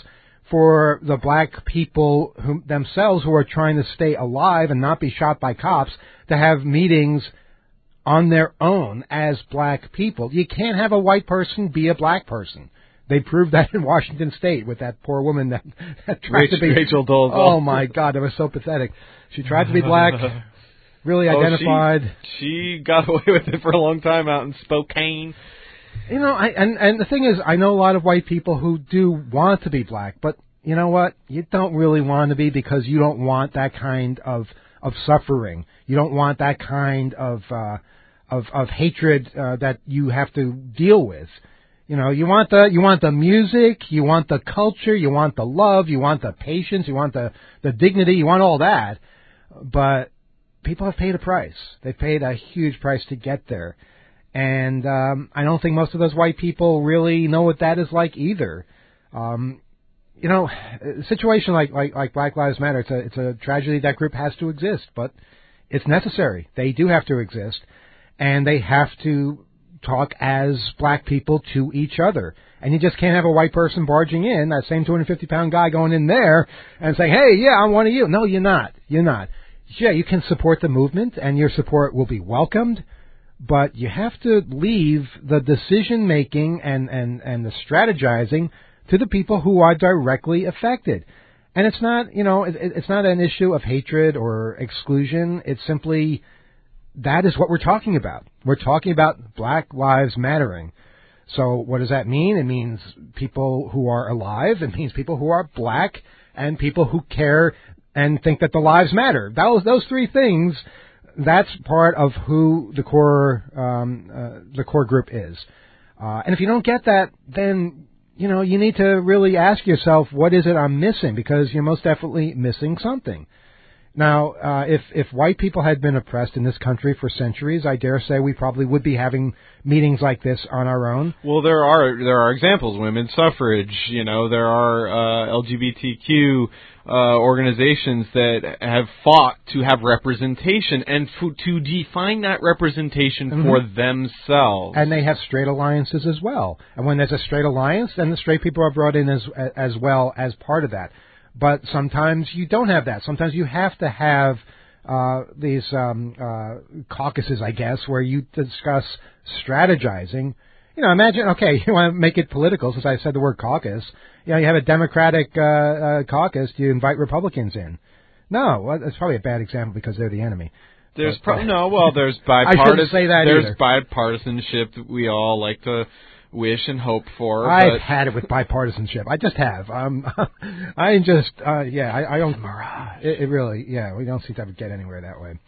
for the black people who, themselves who are trying to stay alive and not be shot by cops to have meetings on their own as black people. You can't have a white person be a black person. They proved that in Washington State with that poor woman that, that tried Rachel, to be... Rachel Dolezal. Oh, my God, that was so pathetic. She tried to be black... Really identified. Oh, she, she got away with it for a long time out in Spokane. You know, I, and and the thing is, I know a lot of white people who do want to be black, but you know what? You don't really want to be, because you don't want that kind of of suffering. You don't want that kind of uh, of, of hatred uh, that you have to deal with. You know, you want the you want the music, you want the culture, you want the love, you want the patience, you want the, the dignity, you want all that. But people have paid a price. They've paid a huge price to get there. And um, I don't think most of those white people really know what that is like either. Um, you know, a situation like, like, like Black Lives Matter, it's a, it's a tragedy that group has to exist, but it's necessary. They do have to exist, and they have to talk as black people to each other. And you just can't have a white person barging in, that same two hundred fifty pound guy going in there and saying, hey, yeah, I'm one of you. No, you're not. You're not. Yeah, you can support the movement, and your support will be welcomed, but you have to leave the decision-making and, and, and the strategizing to the people who are directly affected. And it's not, you know, it, it's not an issue of hatred or exclusion. It's simply that is what we're talking about. We're talking about Black Lives Mattering. So what does that mean? It means people who are alive. It means people who are black and people who care and think that the lives matter. Those those three things, that's part of who the core um, uh, the core group is. Uh, and if you don't get that, then you know you need to really ask yourself, what is it I'm missing? Because you're most definitely missing something. Now, uh, if if white people had been oppressed in this country for centuries, I dare say we probably would be having meetings like this on our own. Well, there are there are examples: women's suffrage. You know, there are uh, L G B T Q uh, organizations that have fought to have representation and f- to define that representation mm-hmm. for themselves. And they have straight alliances as well. And when there's a straight alliance, then the straight people are brought in as as well as part of that. But sometimes you don't have that. Sometimes you have to have uh, these um, uh, caucuses, I guess, where you discuss strategizing. You know, imagine, okay, you want to make it political, since I said the word caucus. You know, you have a Democratic uh, uh, caucus. Do you invite Republicans in? No, well, that's probably a bad example because they're the enemy. There's but, pro- no, well, there's bipartisan. I shouldn't say that There's either. bipartisanship that we all like to wish and hope for. I've but had it with bipartisanship. I just have. Um, I just, uh, yeah, I, I don't. It, it really, yeah, we don't seem to ever get anywhere that way.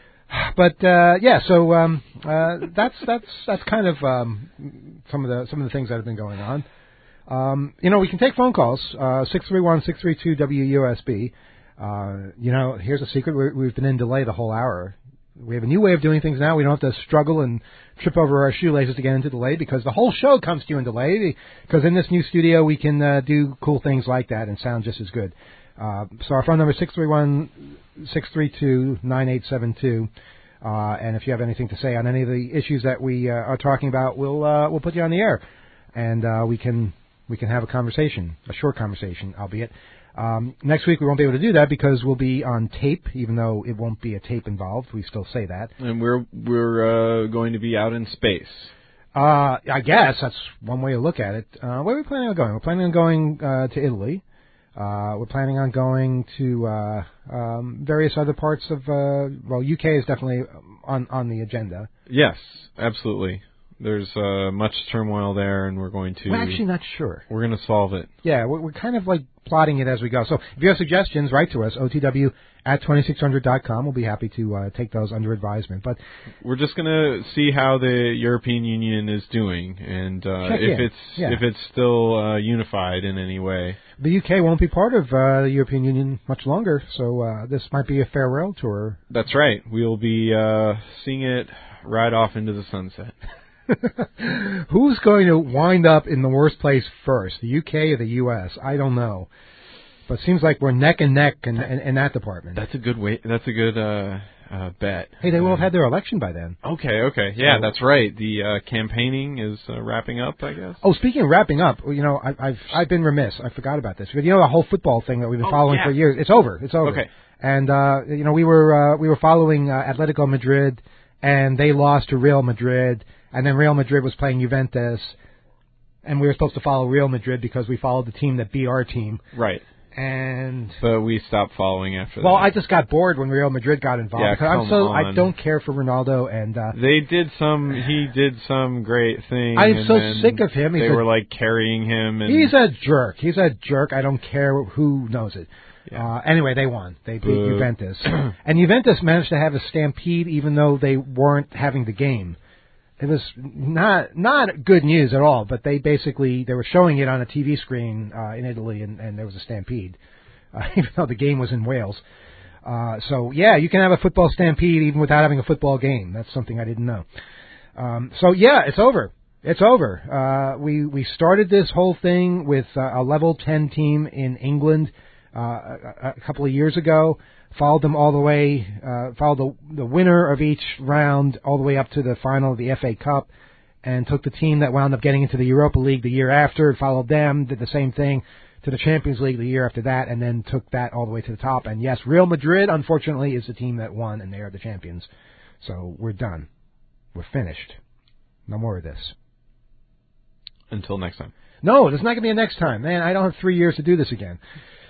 But uh, yeah, so um, uh, that's that's that's kind of um, some of the some of the things that have been going on. Um, you know, we can take phone calls uh, six three one, six three two, W U S B. Uh, you know, here's a secret: We're, we've been in delay the whole hour. We have a new way of doing things now. We don't have to struggle and trip over our shoelaces to get into delay because the whole show comes to you in delay. Because in this new studio, we can uh, do cool things like that and sound just as good. Uh, so our phone number is six three one, six three two, nine eight seven two. Uh, and if you have anything to say on any of the issues that we uh, are talking about, we'll uh, we'll put you on the air, and uh, we can we can have a conversation, a short conversation, albeit. Um, next week we won't be able to do that because we'll be on tape, even though it won't be a tape involved. We still say that. And we're we're uh, going to be out in space. Uh, I guess that's one way to look at it. Uh, where are we planning on going? We're planning on going uh, to Italy. Uh, we're planning on going to uh, um, various other parts of. Uh, well, U K is definitely on on the agenda. Yes, absolutely. There's uh, much turmoil there, and we're going to... We're actually not sure. We're going to solve it. Yeah, we're, we're kind of like plotting it as we go. So if you have suggestions, write to us, O T W at twenty-six hundred dot com. We'll be happy to uh, take those under advisement. But we're just going to see how the European Union is doing, and uh, if in. it's yeah. if it's still uh, unified in any way. The U K won't be part of uh, the European Union much longer, so uh, this might be a farewell tour. That's right. We'll be uh, seeing it ride off into the sunset. Who's going to wind up in the worst place first, the U K or the U S? I don't know, but it seems like we're neck and neck in, in, in that department. That's a good way. That's a good uh, uh, bet. Hey, they will have had their election by then. Okay, okay, yeah, so, that's right. The uh, campaigning is uh, wrapping up, I guess. Oh, speaking of wrapping up, you know, I, I've I've been remiss. I forgot about this. But you know, the whole football thing that we've been oh, following yeah. for years. It's over. It's over. Okay. And uh, you know, we were uh, we were following uh, Atletico Madrid, and they lost to Real Madrid. And then Real Madrid was playing Juventus, and we were supposed to follow Real Madrid because we followed the team that beat our team. Right. And but we stopped following after well, that. Well, I just got bored when Real Madrid got involved. Yeah, because I'm so on. I don't care for Ronaldo, and uh, they did some. He did some great thing. I'm and so then sick of him. He's they a, were like carrying him. And he's a jerk. He's a jerk. I don't care who knows it. Yeah. Uh, anyway, they won. They beat Boo. Juventus. And Juventus managed to have a stampede even though they weren't having the game. It was not not good news at all, but they basically, they were showing it on a T V screen uh, in Italy, and, and there was a stampede, uh, even though the game was in Wales. Uh, so, yeah, you can have a football stampede even without having a football game. That's something I didn't know. Um, so, yeah, it's over. It's over. Uh, we, we started this whole thing with uh, a level ten team in England uh, a, a couple of years ago, followed them all the way, uh, followed the, the winner of each round all the way up to the final of the F A Cup, and took the team that wound up getting into the Europa League the year after, followed them, did the same thing to the Champions League the year after that, and then took that all the way to the top. And yes, Real Madrid, unfortunately, is the team that won, and they are the champions. So we're done. We're finished. No more of this. Until next time. No, there's not going to be a next time. Man, I don't have three years to do this again.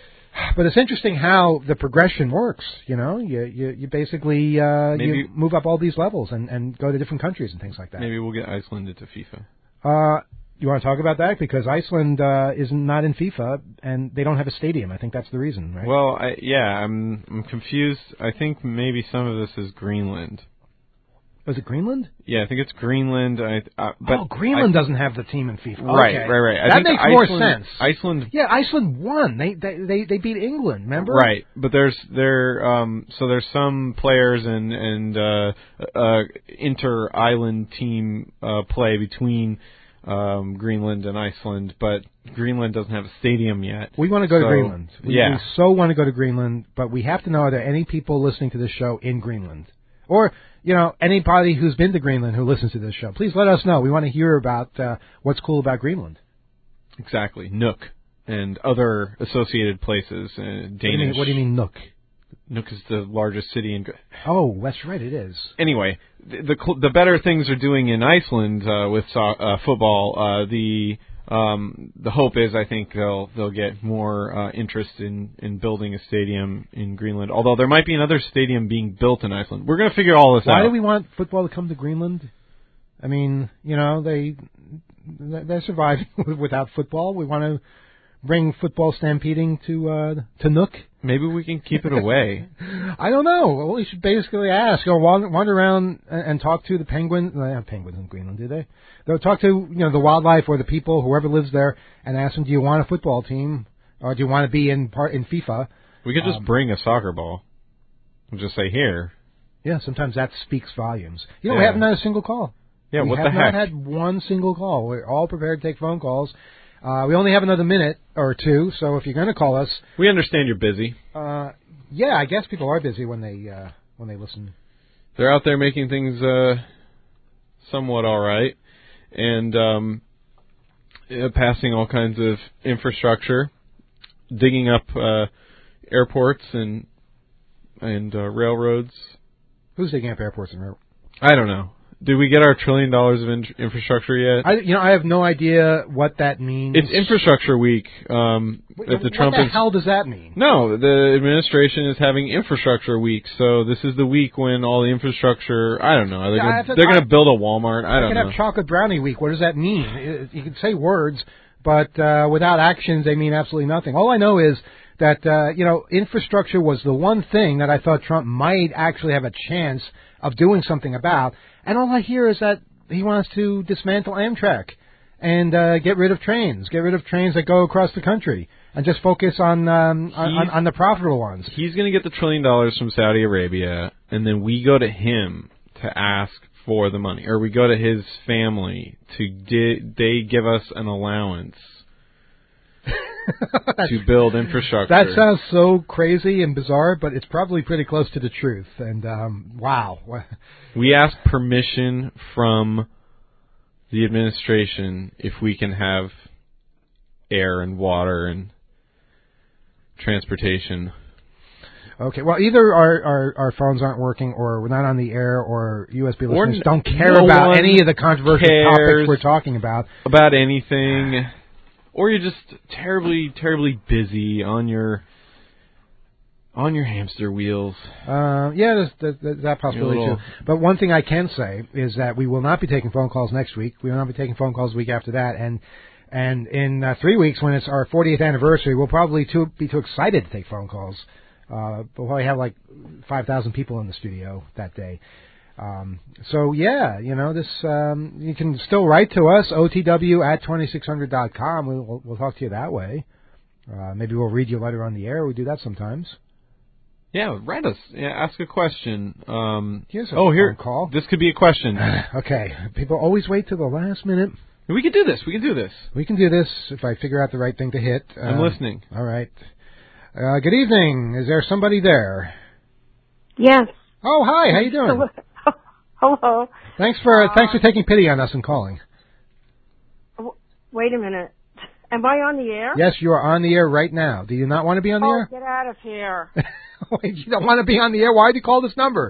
But it's interesting how the progression works. You know, you you, you basically uh, Maybe, you move up all these levels and, and go to different countries and things like that. Maybe we'll get Iceland into FIFA. Uh, you want to talk about that? Because Iceland uh, is not in FIFA, and they don't have a stadium. I think that's the reason, right? Well, I, yeah, I'm I'm confused. I think maybe some of this is Greenland. Was it Greenland? Yeah, I think it's Greenland. I, uh, but oh, Greenland I, doesn't have the team in FIFA. Right, okay. right, right. I that think makes Iceland, more sense. Iceland. Yeah, Iceland won. They they they, they beat England. Remember? Right, but there's there um so there's some players and and uh, uh inter island team uh, play between um Greenland and Iceland, but Greenland doesn't have a stadium yet. We want to go so, to Greenland. We, yeah. we so want to go to Greenland, but we have to know, are there any people listening to this show in Greenland? Or, you know, anybody who's been to Greenland who listens to this show. Please let us know. We want to hear about uh, what's cool about Greenland. Exactly. Nuuk and other associated places. Uh, Danish. What do, you mean, what do you mean Nuuk? Nuuk is the largest city in... Oh, that's right, it is. Anyway, the the, the better things are doing in Iceland uh, with so, uh, football, uh, the... Um, the hope is, I think they'll they'll get more uh, interest in, in building a stadium in Greenland. Although there might be another stadium being built in Iceland. We're going to figure all this Why out. Why do we want football to come to Greenland? I mean, you know, they they're surviving without football. We want to bring football stampeding to uh, to Nuuk. Maybe we can keep it away. I don't know. Well, we should basically ask, or wander, wander around and, and talk to the penguins. They have penguins in Greenland, do they? They'll talk to you know the wildlife or the people, whoever lives there, and ask them, "Do you want a football team, or do you want to be in part in FIFA?" We could just um, bring a soccer ball and just say here. Yeah, sometimes that speaks volumes. You know, yeah. we haven't had a single call. Yeah, we what have the heck? not had one single call. We're all prepared to take phone calls. Uh, we only have another minute or two, so if you're going to call us, we understand you're busy. Uh, yeah, I guess people are busy when they uh, when they listen. They're out there making things uh, somewhat all right, and um, uh, passing all kinds of infrastructure, digging up uh, airports and and uh, railroads. Who's digging up airports and railroads? I don't know. Did we get our trillion dollars of in- infrastructure yet? I, you know, I have no idea what that means. It's Infrastructure Week. Um, Wait, if the what Trump the is, hell does that mean? No, the administration is having Infrastructure Week, so this is the week when all the infrastructure. I don't know. They're Yeah, gonna, they're going to build a Walmart. I don't could know. have Chocolate Brownie Week. What does that mean? You can say words, but uh, without actions, they mean absolutely nothing. All I know is that uh, you know, infrastructure was the one thing that I thought Trump might actually have a chance of doing something about. And all I hear is that he wants to dismantle Amtrak and uh, get rid of trains, get rid of trains that go across the country, and just focus on um, on, on the profitable ones. He's going to get the trillion dollars from Saudi Arabia, and then we go to him to ask for the money, or we go to his family to di- they give us an allowance to build infrastructure. That sounds so crazy and bizarre, but it's probably pretty close to the truth. And um, wow. We ask permission from the administration if we can have air and water and transportation. Okay, well, either our, our, our phones aren't working, or we're not on the air, or U S B Or listeners n- don't care no about any of the controversial cares topics we're talking about. About anything. Or you're just terribly, terribly busy on your on your hamster wheels. Uh, yeah, there's, there's that possibility little... too. But one thing I can say is that we will not be taking phone calls next week. We will not be taking phone calls the week after that. And And in uh, three weeks, when it's our fortieth anniversary, we'll probably too, be too excited to take phone calls. Uh, we'll probably have like five thousand people in the studio that day. Um, so, yeah, you know, this um, you can still write to us, O T W at twenty-six hundred dot com. We'll, we'll talk to you that way. Uh, maybe we'll read your letter on the air. We do that sometimes. Yeah, write us. Yeah, ask a question. Um, Here's a oh, here, phone call. This could be a question. Okay. People always wait till the last minute. We can do this. We can do this. We can do this if I figure out the right thing to hit. I'm um, listening. All right. Uh, good evening. Is there somebody there? Yes. Oh, hi. How you doing? Hello. Thanks for Uh, thanks for taking pity on us and calling. w- Wait a minute. Am I on the air? Yes, you are on the air right now. Do you not want to be on the oh, air? get out of here. Wait, you don't want to be on the air? Why did you call this number?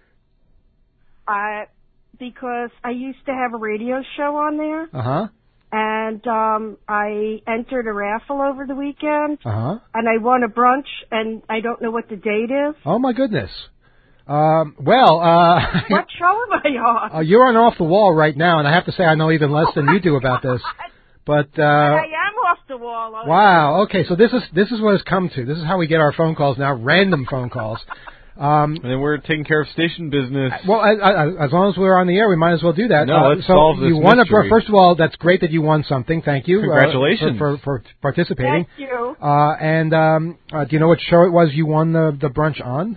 I because I used to have a radio show on there, Uh-huh. and um, I entered a raffle over the weekend, Uh-huh. and I won a brunch, and I don't know what the date is. Oh, my goodness. Um, well, uh... What show am I on? uh, you're on Off the Wall right now, and I have to say I know even less than you do about this. But, uh... I am off the wall. Wow, okay, so this is this is what it's come to. This is how we get our phone calls now, random phone calls. Um, And then we're taking care of station business. well, I, I, as long as we're on the air, we might as well do that. No, uh, let's so solve this you won a, mystery. First of all, that's great that you won something. Thank you. uh, Congratulations. for, for, for participating. Thank you. Uh, and um, uh, do you know what show it was you won the, the brunch on?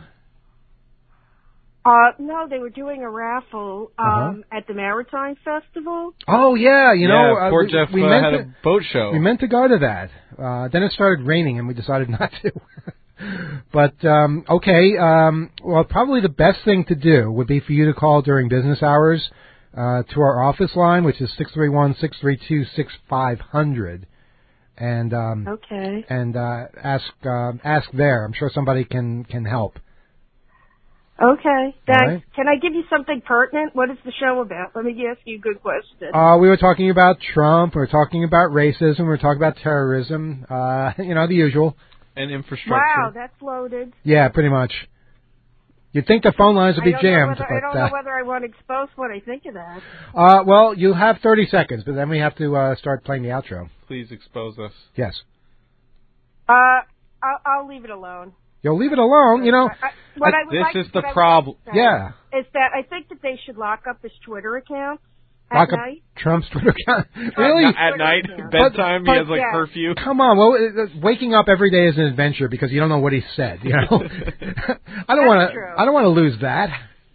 Uh, no, they were doing a raffle um, Uh-huh. at the Maritime Festival. Oh, yeah, you yeah, know. uh, Port we, Jeff we uh, meant had to, a boat show. We meant to go to that. Uh, then it started raining, and we decided not to. But, um, okay, um, well, probably the best thing to do would be for you to call during business hours uh, to our office line, which is six three one, six three two, six five zero zero, and um, Okay. and uh, ask uh, ask there. I'm sure somebody can, can help. Okay, thanks. right. Can I give you something pertinent? What is the show about? Let me ask you a good question. Uh, we were talking about Trump. We were talking about racism. We were talking about terrorism. Uh, you know, the usual. And infrastructure. Wow, that's loaded. Yeah, pretty much. You'd think the phone lines would I be don't know jammed, whether, I don't but know uh, whether I want to expose what I think of that. uh, well, you have thirty seconds, but then we have to uh, start playing the outro. Please expose us. Yes, Uh, I'll, I'll leave it alone. you'll leave it alone. You know, I, I, what I- I would This like, is the what I would problem. like to say yeah. Is that I think that they should lock up his Twitter account at Lock up night. Trump's Twitter account. Really? At, at night, Yeah. bedtime, But- he has like yeah. curfew. Come on. Well, uh, uh, waking up every day is an adventure because you don't know what he said. You know, I don't want to. true. I don't want to lose that.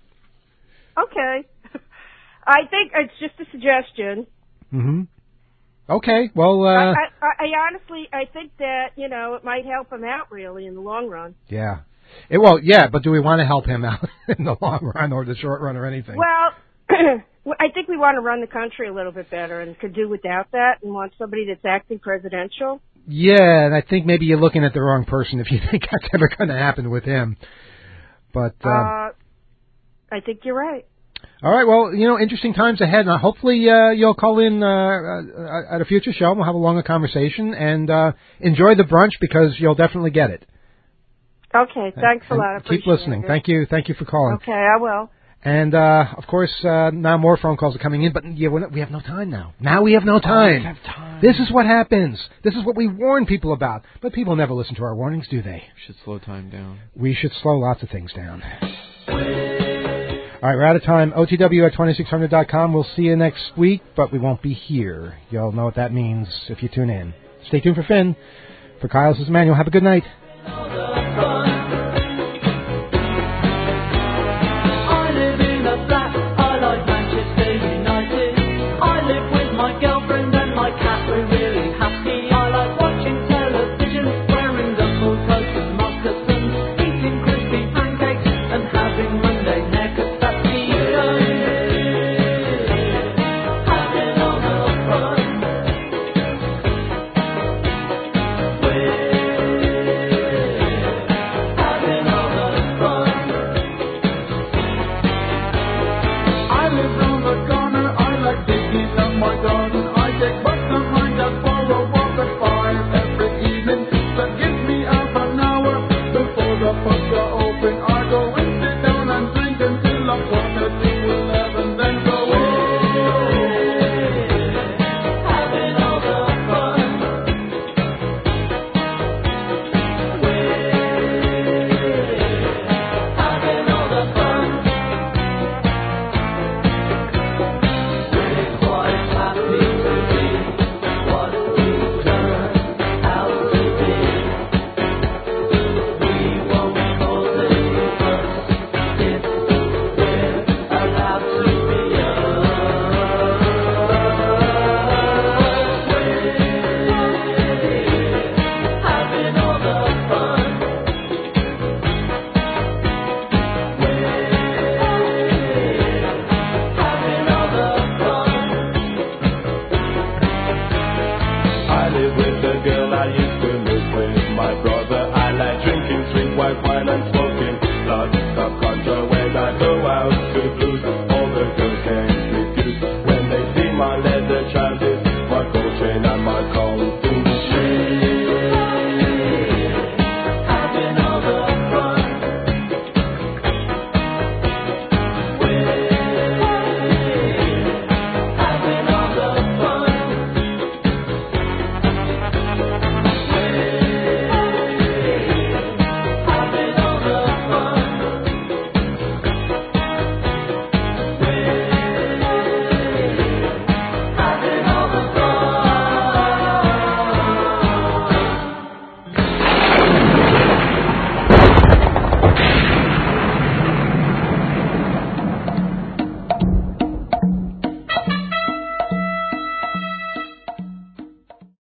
Okay. I think it's just a suggestion. Mm-hmm. Okay. Well. I, Uh, I, I honestly, I think that, you know, it might help him out really in the long run. yeah. It, well, yeah, but do we want to help him out in the long run or the short run or anything? Well, I think we want to run the country a little bit better and could do without that and want somebody that's acting presidential. Yeah, and I think maybe you're looking at the wrong person if you think that's ever going to happen with him. But uh, Uh, I think you're right. all right, well, you know, interesting times ahead. Now, hopefully, uh, you'll call in uh, uh, at a future show, and we'll have a longer conversation. And uh, enjoy the brunch because you'll definitely get it. Okay, thanks a And lot. I keep appreciate listening. it. Thank you. Thank you for calling. Okay, I will. And uh, of course, uh, now more phone calls are coming in. But yeah, we're not, we have no time now. Now we have no time. Oh, we have time. This is what happens. This is what we warn people about. But people never listen to our warnings, do they? Should slow time down. We should slow lots of things down. All right, we're out of time. O T W at twenty-six hundred dot com. We'll see you next week, but we won't be here. You'll know what that means if you tune in. Stay tuned for Finn. For Kyle, this is Emmanuel. Have a good night.